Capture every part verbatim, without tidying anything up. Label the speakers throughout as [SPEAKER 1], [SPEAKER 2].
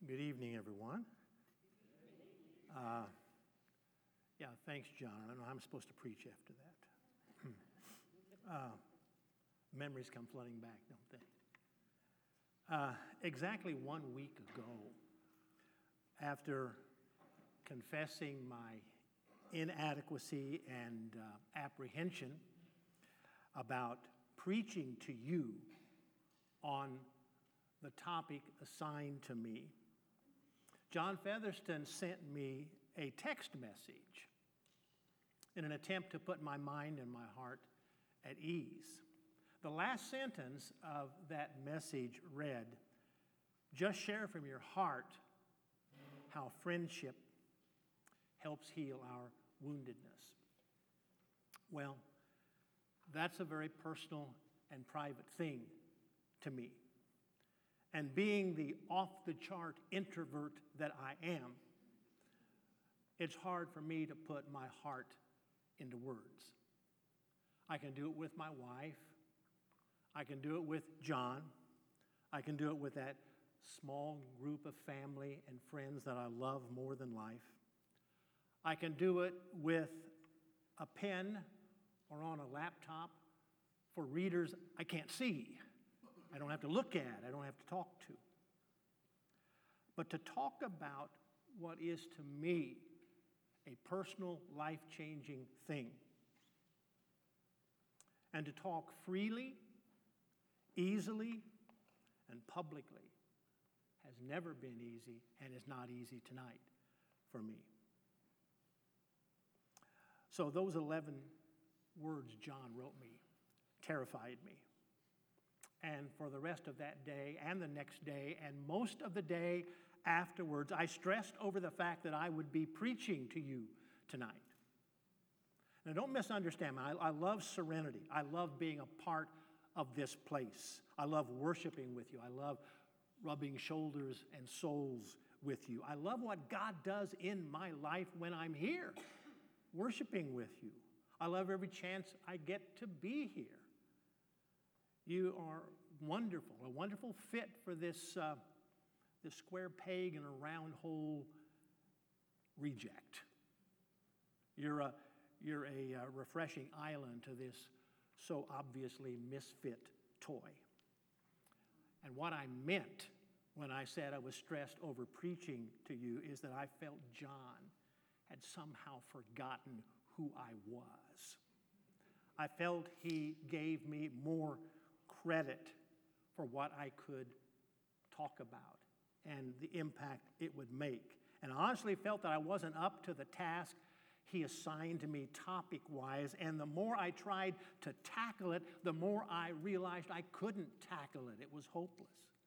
[SPEAKER 1] Good evening, everyone. Uh, yeah, thanks, John. I don't know how I'm supposed to preach after that. uh, memories come flooding back, don't they? Uh, exactly one week ago, after confessing my inadequacy and uh, apprehension about preaching to you on the topic assigned to me, John Featherston sent me a text message in an attempt to put my mind and my heart at ease. The last sentence of that message read, "Just share from your heart how friendship helps heal our woundedness." Well, that's a very personal and private thing to me. And being the off-the-chart introvert that I am, it's hard for me to put my heart into words. I can do it with my wife. I can do it with John. I can do it with that small group of family and friends that I love more than life. I can do it with a pen or on a laptop for readers I can't see. I don't have to look at, I don't have to talk to. But to talk about what is to me a personal, life-changing thing, and to talk freely, easily, and publicly has never been easy and is not easy tonight for me. So those eleven words John wrote me terrified me. And for the rest of that day and the next day and most of the day afterwards, I stressed over the fact that I would be preaching to you tonight. Now, don't misunderstand me. I, I love Serenity. I love being a part of this place. I love worshiping with you. I love rubbing shoulders and souls with you. I love what God does in my life when I'm here, worshiping with you. I love every chance I get to be here. You are wonderful, a wonderful fit for this, uh, this square peg in a round hole reject. You're a, you're a uh, refreshing island to this so obviously misfit toy. And what I meant when I said I was stressed over preaching to you is that I felt John had somehow forgotten who I was. I felt he gave me more credit for what I could talk about and the impact it would make. And I honestly felt that I wasn't up to the task he assigned to me topic-wise, and the more I tried to tackle it, the more I realized I couldn't tackle it. It was hopeless.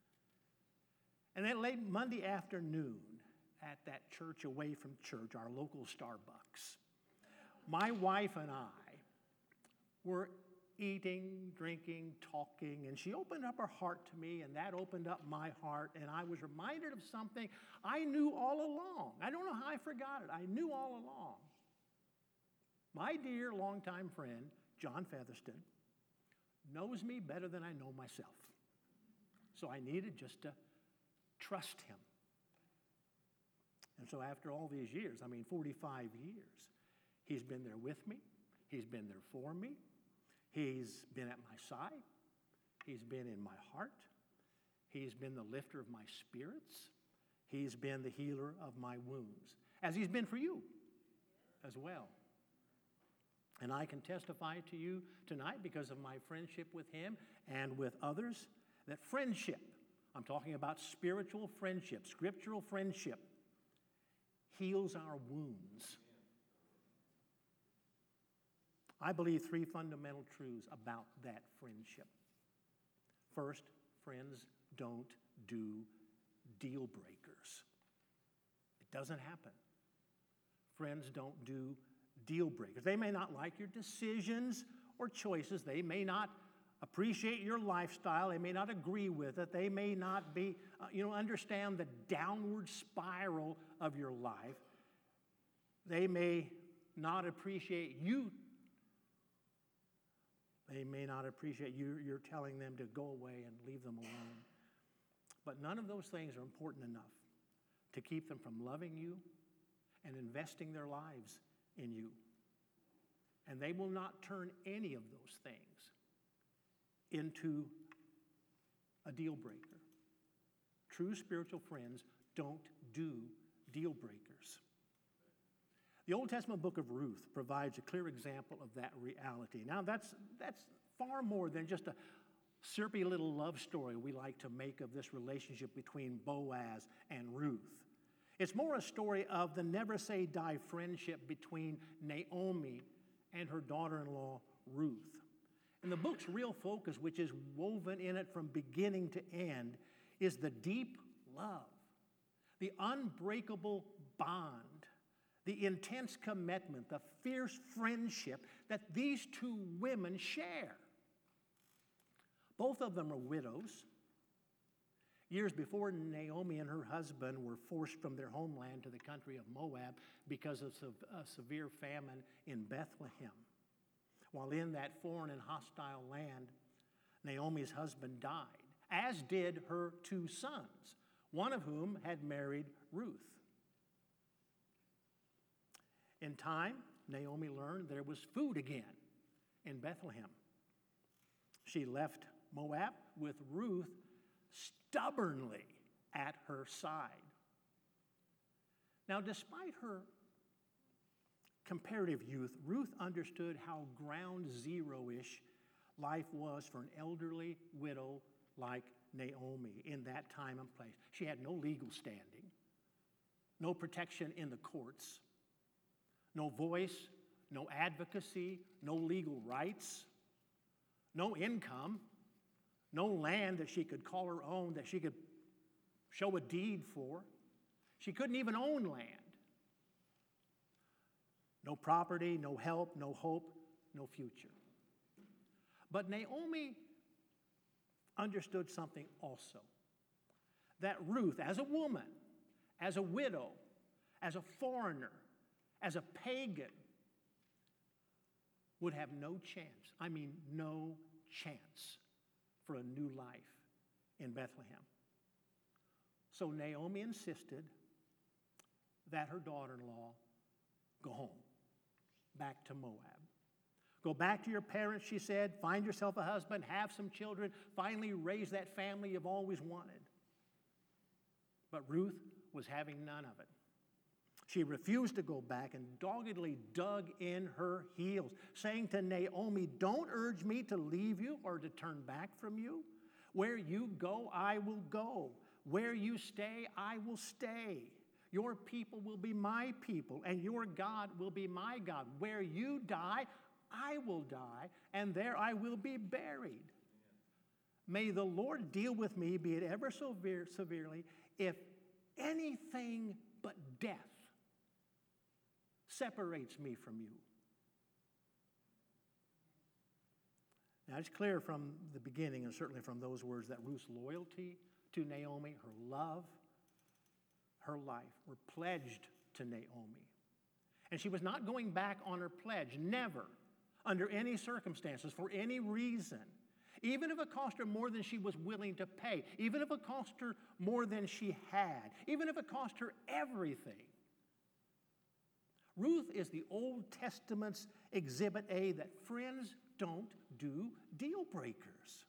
[SPEAKER 1] And then late Monday afternoon at that church away from church, our local Starbucks, my wife and I were eating, drinking, talking, and she opened up her heart to me, and that opened up my heart, and I was reminded of something I knew all along. I don't know how I forgot it. I knew all along. My dear longtime friend, John Featherston, knows me better than I know myself. So I needed just to trust him. And so after all these years, I mean forty-five years, he's been there with me. He's been there for me. He's been at my side. He's been in my heart. He's been the lifter of my spirits. He's been the healer of my wounds, as he's been for you as well. And I can testify to you tonight, because of my friendship with him and with others, that friendship, I'm talking about spiritual friendship, scriptural friendship, heals our wounds. I believe three fundamental truths about that friendship. First, friends don't do deal breakers. It doesn't happen. Friends don't do deal breakers. They may not like your decisions or choices. They may not appreciate your lifestyle. They may not agree with it. They may not be, uh, you know, understand the downward spiral of your life. They may not appreciate you. They may not appreciate you. You're telling them to go away and leave them alone. But none of those things are important enough to keep them from loving you and investing their lives in you. And they will not turn any of those things into a deal breaker. True spiritual friends don't do deal breakers. The Old Testament book of Ruth provides a clear example of that reality. Now, that's, that's far more than just a syrupy little love story we like to make of this relationship between Boaz and Ruth. It's more a story of the never-say-die friendship between Naomi and her daughter-in-law, Ruth. And the book's real focus, which is woven in it from beginning to end, is the deep love, the unbreakable bond, the intense commitment, the fierce friendship that these two women share. Both of them are widows. Years before, Naomi and her husband were forced from their homeland to the country of Moab because of a severe famine in Bethlehem. While in that foreign and hostile land, Naomi's husband died, as did her two sons, one of whom had married Ruth. In time, Naomi learned there was food again in Bethlehem. She left Moab with Ruth stubbornly at her side. Now, despite her comparative youth, Ruth understood how ground zero-ish life was for an elderly widow like Naomi in that time and place. She had no legal standing, no protection in the courts, no voice, no advocacy, no legal rights, no income, no land that she could call her own, that she could show a deed for. She couldn't even own land. No property, no help, no hope, no future. But Naomi understood something also. That Ruth, as a woman, as a widow, as a foreigner, as a pagan, would have no chance. I mean, no chance for a new life in Bethlehem. So Naomi insisted that her daughter-in-law go home, back to Moab. Go back to your parents, she said. Find yourself a husband, have some children, finally raise that family you've always wanted. But Ruth was having none of it. She refused to go back and doggedly dug in her heels, saying to Naomi, "Don't urge me to leave you or to turn back from you. Where you go, I will go. Where you stay, I will stay. Your people will be my people, and your God will be my God. Where you die, I will die, and there I will be buried. May the Lord deal with me, be it ever so severely, if anything but death separates me from you." Now, it's clear from the beginning, and certainly from those words, that Ruth's loyalty to Naomi, her love, her life, were pledged to Naomi. And she was not going back on her pledge, never, under any circumstances, for any reason. Even if it cost her more than she was willing to pay, even if it cost her more than she had, even if it cost her everything. Ruth is the Old Testament's exhibit A that friends don't do deal breakers.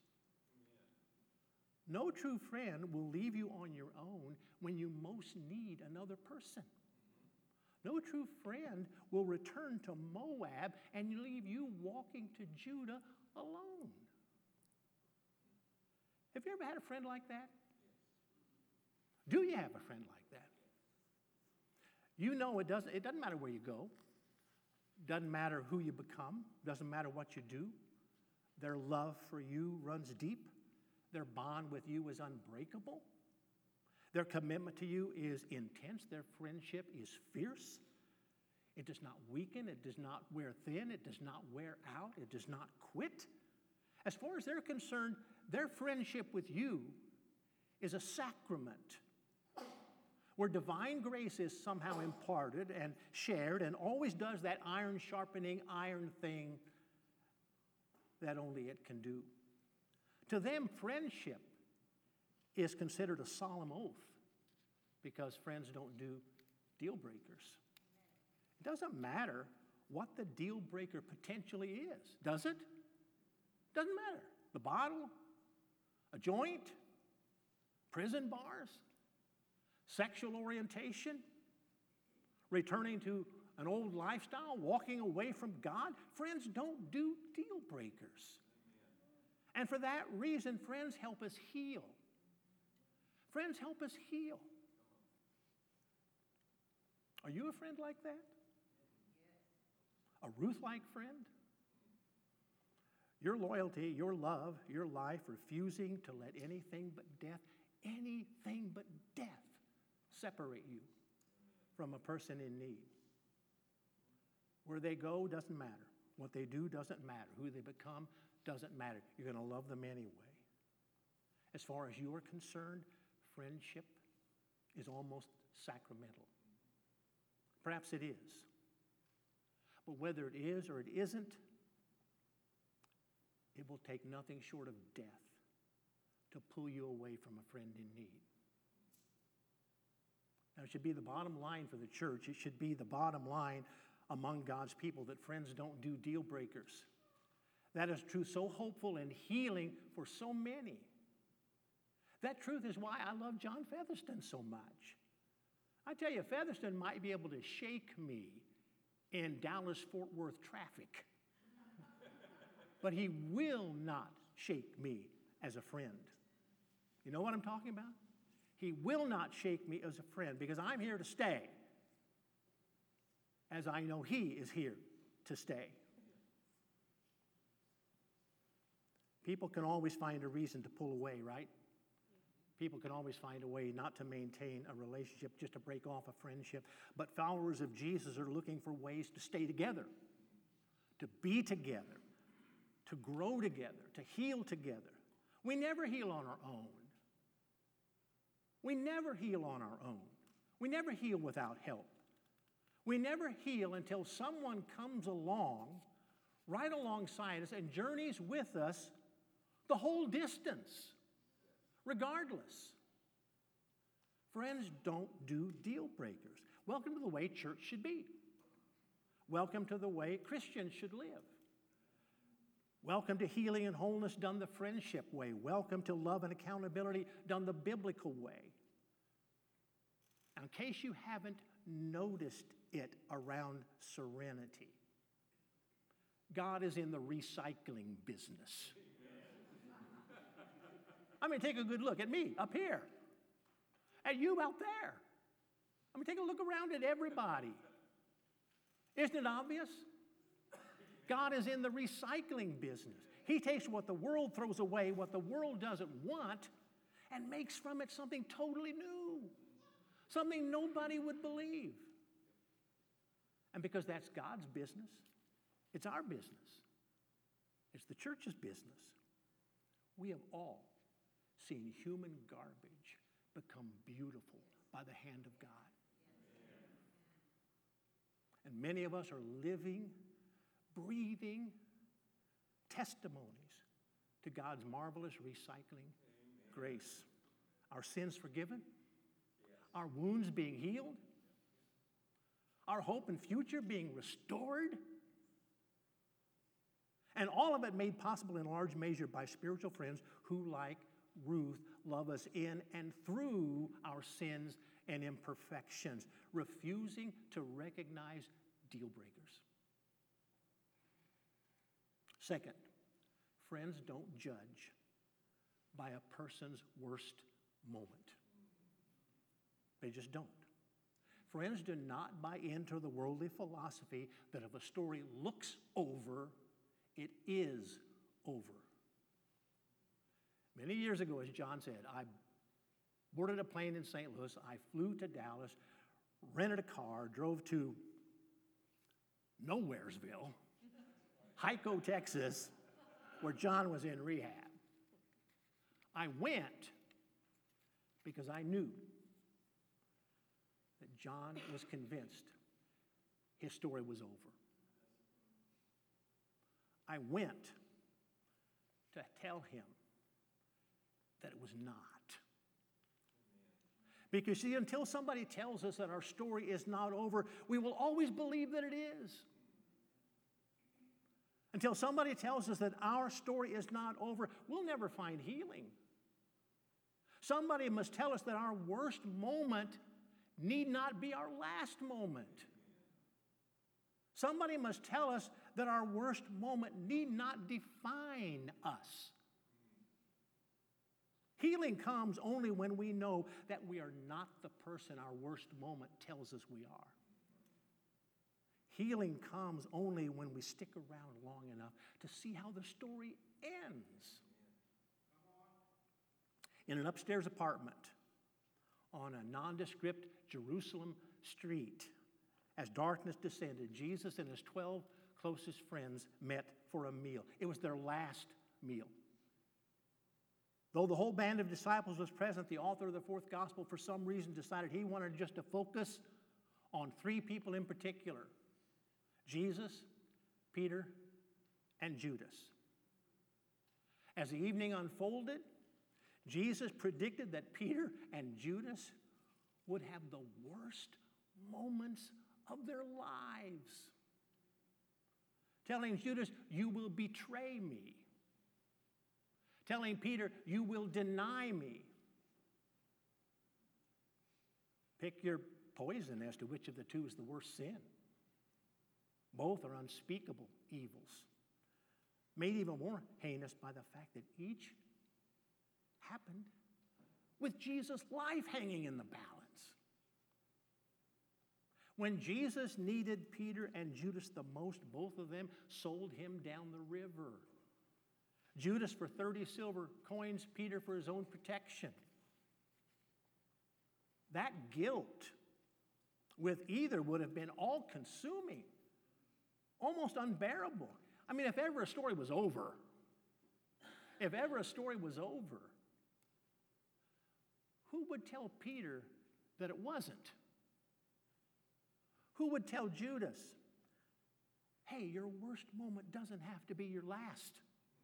[SPEAKER 1] No true friend will leave you on your own when you most need another person. No true friend will return to Moab and leave you walking to Judah alone. Have you ever had a friend like that? Do you have a friend like that? You know it doesn't, it doesn't matter where you go. Doesn't matter who you become. Doesn't matter what you do. Their love for you runs deep. Their bond with you is unbreakable. Their commitment to you is intense. Their friendship is fierce. It does not weaken. It does not wear thin. It does not wear out. It does not quit. As far as they're concerned, their friendship with you is a sacrament where divine grace is somehow imparted and shared and always does that iron sharpening iron thing that only it can do. To them, friendship is considered a solemn oath because friends don't do deal breakers. It doesn't matter what the deal breaker potentially is, does it? Doesn't matter. The bottle, a joint, prison bars, sexual orientation, returning to an old lifestyle, walking away from God. Friends don't do deal breakers. And for that reason, friends help us heal. Friends help us heal. Are you a friend like that? A Ruth-like friend? Your loyalty, your love, your life, refusing to let anything but death, anything but death, separate you from a person in need. Where they go doesn't matter. What they do doesn't matter. Who they become doesn't matter. You're going to love them anyway. As far as you are concerned, friendship is almost sacramental. Perhaps it is. But whether it is or it isn't, it will take nothing short of death to pull you away from a friend in need. Now, it should be the bottom line for the church. It should be the bottom line among God's people that friends don't do deal breakers. That is true, so hopeful and healing for so many. That truth is why I love John Featherston so much. I tell you, Featherston might be able to shake me in Dallas-Fort Worth traffic, but he will not shake me as a friend. You know what I'm talking about? He will not shake me as a friend because I'm here to stay, as I know he is here to stay. People can always find a reason to pull away, right? People can always find a way not to maintain a relationship, just to break off a friendship. But followers of Jesus are looking for ways to stay together, to be together, to grow together, to heal together. We never heal on our own. We never heal on our own. We never heal without help. We never heal until someone comes along, right alongside us, and journeys with us the whole distance, regardless. Friends don't do deal breakers. Welcome to the way church should be. Welcome to the way Christians should live. Welcome to healing and wholeness done the friendship way. Welcome to love and accountability done the biblical way. Now, in case you haven't noticed it around Serenity, God is in the recycling business. I mean, take a good look at me up here, at you out there. I mean, take a look around at everybody. Isn't it obvious? God is in the recycling business. He takes what the world throws away, what the world doesn't want, and makes from it something totally new, something nobody would believe. And because that's God's business, it's our business. It's the church's business. We have all seen human garbage become beautiful by the hand of God. And many of us are living, breathing testimonies to God's marvelous recycling grace. Our sins forgiven, our wounds being healed, our hope and future being restored, and all of it made possible in large measure by spiritual friends who, like Ruth, love us in and through our sins and imperfections, refusing to recognize deal breakers. Second, friends don't judge by a person's worst moment. They just don't. Friends do not buy into the worldly philosophy that if a story looks over, it is over. Many years ago, as John said, I boarded a plane in Saint Louis. I flew to Dallas, rented a car, drove to Nowheresville, Hyco, Texas, where John was in rehab. I went because I knew that John was convinced his story was over. I went to tell him that it was not. Because see, until somebody tells us that our story is not over, we will always believe that it is. Until somebody tells us that our story is not over, we'll never find healing. Somebody must tell us that our worst moment need not be our last moment. Somebody must tell us that our worst moment need not define us. Healing comes only when we know that we are not the person our worst moment tells us we are. Healing comes only when we stick around long enough to see how the story ends. In an upstairs apartment on a nondescript Jerusalem street, as darkness descended, Jesus and his twelve closest friends met for a meal. It was their last meal. Though the whole band of disciples was present, the author of the fourth gospel, for some reason, decided he wanted just to focus on three people in particular: Jesus, Peter, and Judas. As the evening unfolded, Jesus predicted that Peter and Judas would have the worst moments of their lives. Telling Judas, "You will betray me." Telling Peter, "You will deny me." Pick your poison as to which of the two is the worst sin. Both are unspeakable evils, made even more heinous by the fact that each happened with Jesus' life hanging in the balance. When Jesus needed Peter and Judas the most, both of them sold him down the river. Judas for thirty silver coins, Peter for his own protection. That guilt with either would have been all-consuming, almost unbearable. I mean, if ever a story was over, if ever a story was over, who would tell Peter that it wasn't? Who would tell Judas, "Hey, your worst moment doesn't have to be your last"?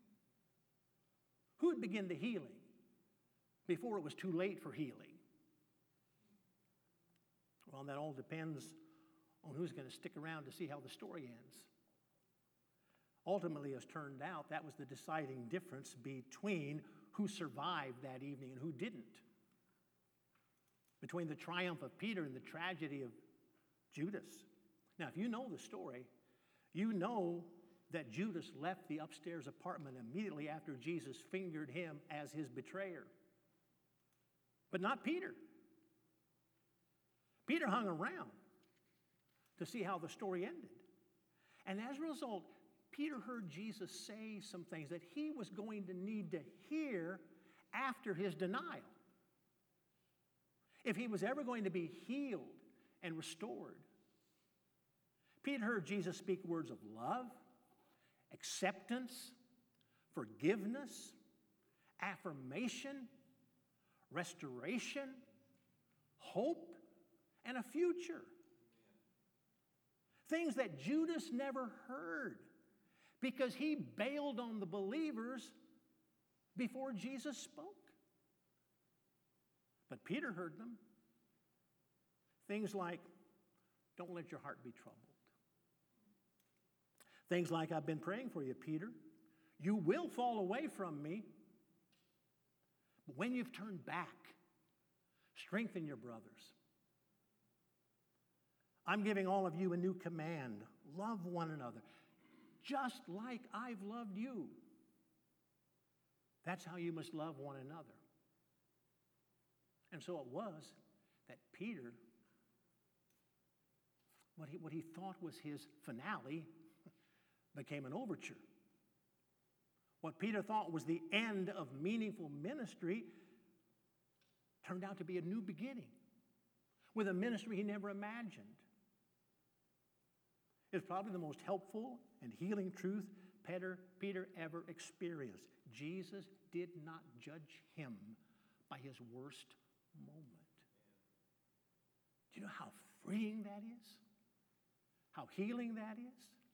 [SPEAKER 1] Who would begin the healing before it was too late for healing? Well, that all depends on who's going to stick around to see how the story ends. Ultimately, as turned out, that was the deciding difference between who survived that evening and who didn't. Between the triumph of Peter and the tragedy of Judas. Now, if you know the story, you know that Judas left the upstairs apartment immediately after Jesus fingered him as his betrayer. But not Peter. Peter hung around to see how the story ended. And as a result, Peter heard Jesus say some things that he was going to need to hear after his denial. If he was ever going to be healed and restored. Peter heard Jesus speak words of love, acceptance, forgiveness, affirmation, restoration, hope, and a future. Things that Judas never heard because he bailed on the believers before Jesus spoke. But Peter heard them. Things like, "Don't let your heart be troubled." Things like, "I've been praying for you, Peter. You will fall away from me. But when you've turned back, strengthen your brothers. I'm giving all of you a new command. Love one another, just like I've loved you. That's how you must love one another." And so it was that Peter, what he, what he thought was his finale, became an overture. What Peter thought was the end of meaningful ministry turned out to be a new beginning with a ministry he never imagined. It's probably the most helpful and healing truth Peter, Peter ever experienced. Jesus did not judge him by his worst moment. Do you know how freeing that is? How healing that is?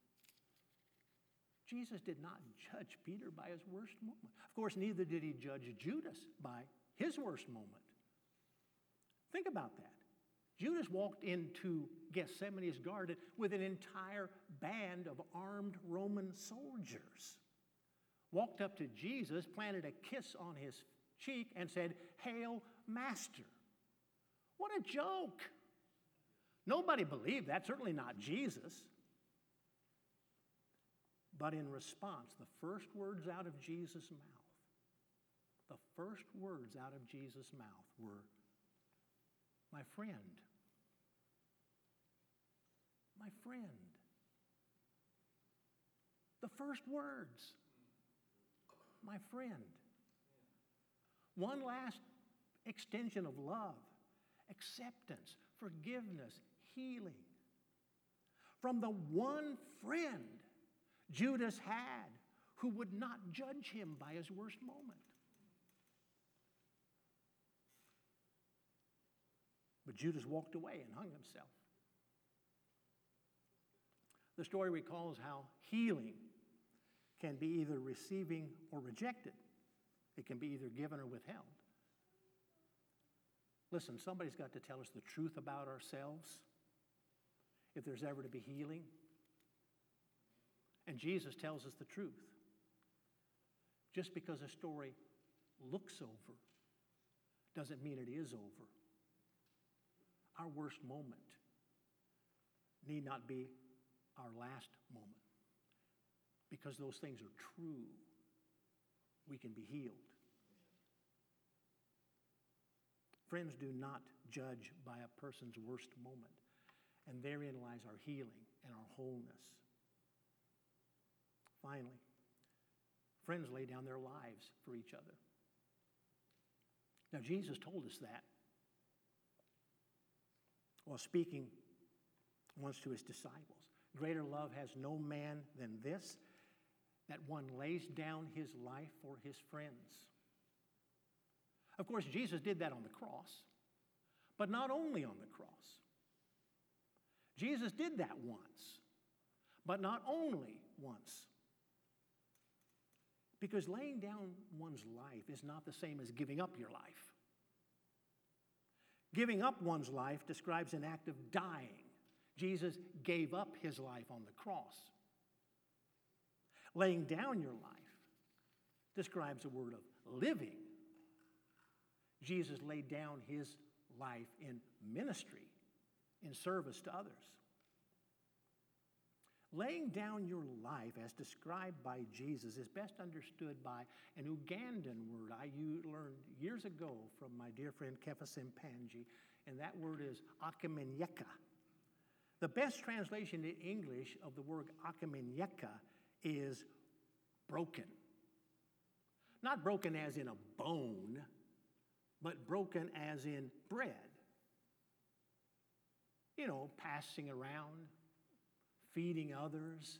[SPEAKER 1] Jesus did not judge Peter by his worst moment. Of course, neither did he judge Judas by his worst moment. Think about that. Judas walked into Gethsemane's garden with an entire band of armed Roman soldiers. Walked up to Jesus, planted a kiss on his cheek, and said, "Hail, Master." What a joke. Nobody believed that, certainly not Jesus. But in response, the first words out of Jesus' mouth, the first words out of Jesus' mouth were, "My friend, my friend." The first words, "My friend." One last extension of love, acceptance, forgiveness, healing from the one friend Judas had who would not judge him by his worst moment. But Judas walked away and hung himself. The story recalls how healing can be either receiving or rejected. It can be either given or withheld. Listen, somebody's got to tell us the truth about ourselves if there's ever to be healing. And Jesus tells us the truth. Just because a story looks over doesn't mean it is over. Our worst moment need not be our last moment. Because those things are true, we can be healed. Friends, do not judge by a person's worst moment. And therein lies our healing and our wholeness. Finally, friends lay down their lives for each other. Now, Jesus told us that while speaking once to his disciples. Greater love has no man than this, that one lays down his life for his friends. Of course, Jesus did that on the cross, but not only on the cross. Jesus did that once, but not only once. Because laying down one's life is not the same as giving up your life. Giving up one's life describes an act of dying. Jesus gave up his life on the cross. Laying down your life describes a word of living. Jesus laid down his life in ministry, in service to others. Laying down your life as described by Jesus is best understood by an Ugandan word I learned years ago from my dear friend Kefa Simpanji, and that word is akamenyeka. The best translation in English of the word akamenyeka is broken. Not broken as in a bone, but broken as in bread. You know, passing around, feeding others.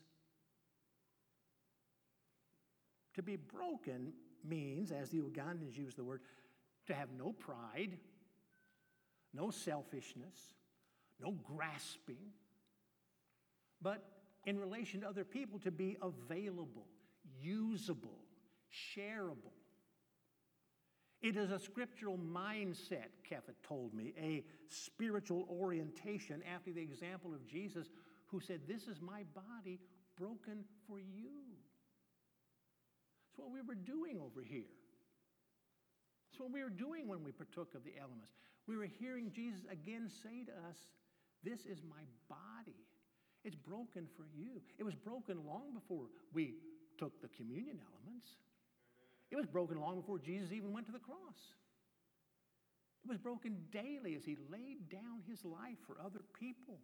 [SPEAKER 1] To be broken means, as the Ugandans use the word, to have no pride, no selfishness, no grasping, but in relation to other people to be available, usable, shareable. It is a scriptural mindset, Kefa told me, a spiritual orientation after the example of Jesus, who said, "This is my body broken for you." That's what we were doing over here. That's what we were doing when we partook of the elements. We were hearing Jesus again say to us, "This is my body. It's broken for you." It was broken long before we took the communion elements. It was broken long before Jesus even went to the cross. It was broken daily as he laid down his life for other people.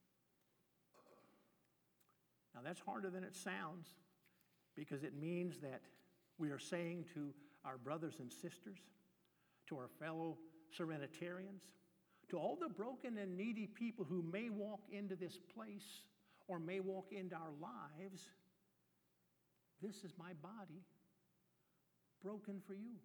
[SPEAKER 1] Now that's harder than it sounds, because it means that we are saying to our brothers and sisters, to our fellow Serenitarians, to all the broken and needy people who may walk into this place or may walk into our lives, this is my body broken for you.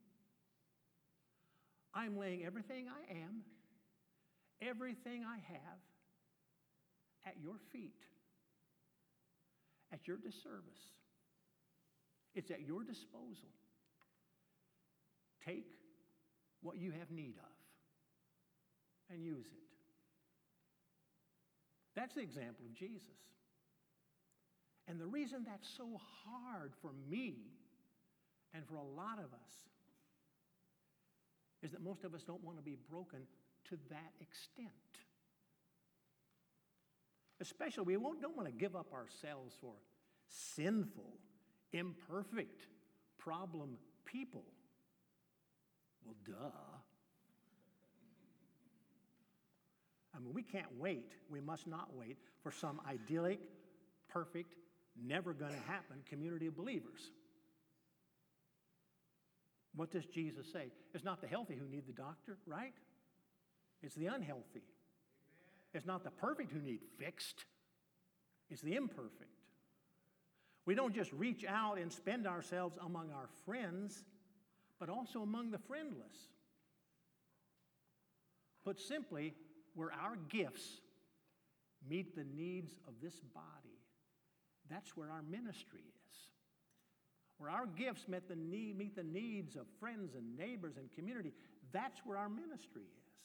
[SPEAKER 1] I'm laying everything I am, everything I have, at your feet, at your disservice. It's at your disposal. Take what you have need of. and use it. That's the example of Jesus. And the reason that's so hard for me and for a lot of us is that most of us don't want to be broken to that extent. Especially, we won't, don't want to give up ourselves for sinful, imperfect, problem people. Well, duh. I mean, we can't wait, we must not wait for some idyllic, perfect, never going to happen community of believers. What does Jesus say? It's not the healthy who need the doctor, right? It's the unhealthy. Amen. It's not the perfect who need fixed. It's the imperfect. We don't just reach out and spend ourselves among our friends, but also among the friendless. Put simply, where our gifts meet the needs of this body, that's where our ministry is. Where our gifts meet the, need, meet the needs of friends and neighbors and community, that's where our ministry is.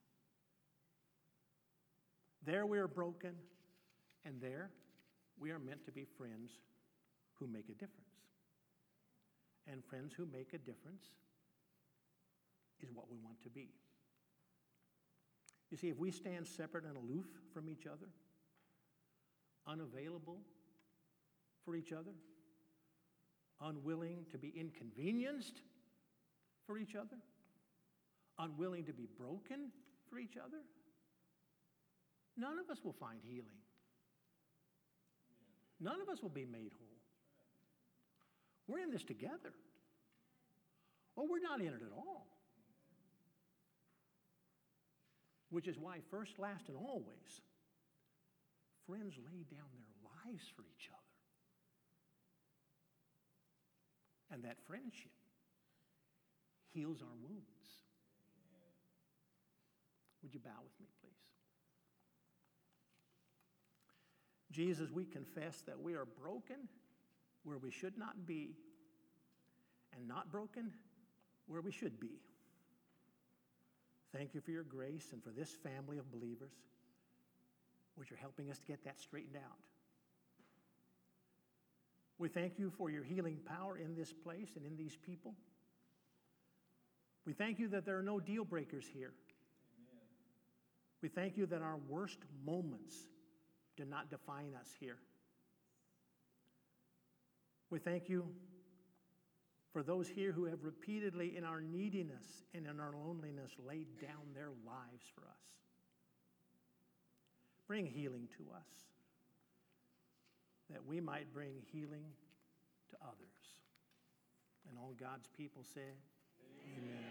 [SPEAKER 1] There we are broken, and there we are meant to be friends who make a difference. And friends who make a difference is what we want to be. You see, if we stand separate and aloof from each other, unavailable for each other, unwilling to be inconvenienced for each other, unwilling to be broken for each other, none of us will find healing. None of us will be made whole. We're in this together. Or we're not in it at all. Which is why first, last, and always, friends lay down their lives for each other. And that friendship heals our wounds. Would you bow with me, please? Jesus, we confess that we are broken where we should not be, and not broken where we should be. Thank you for your grace and for this family of believers, which are helping us to get that straightened out. We thank you for your healing power in this place and in these people. We thank you that there are no deal breakers here. Amen. We thank you that our worst moments do not define us here. We thank you for those here who have repeatedly, in our neediness and in our loneliness, laid down their lives for us. Bring healing to us, that we might bring healing to others. And all God's people said, amen. Amen.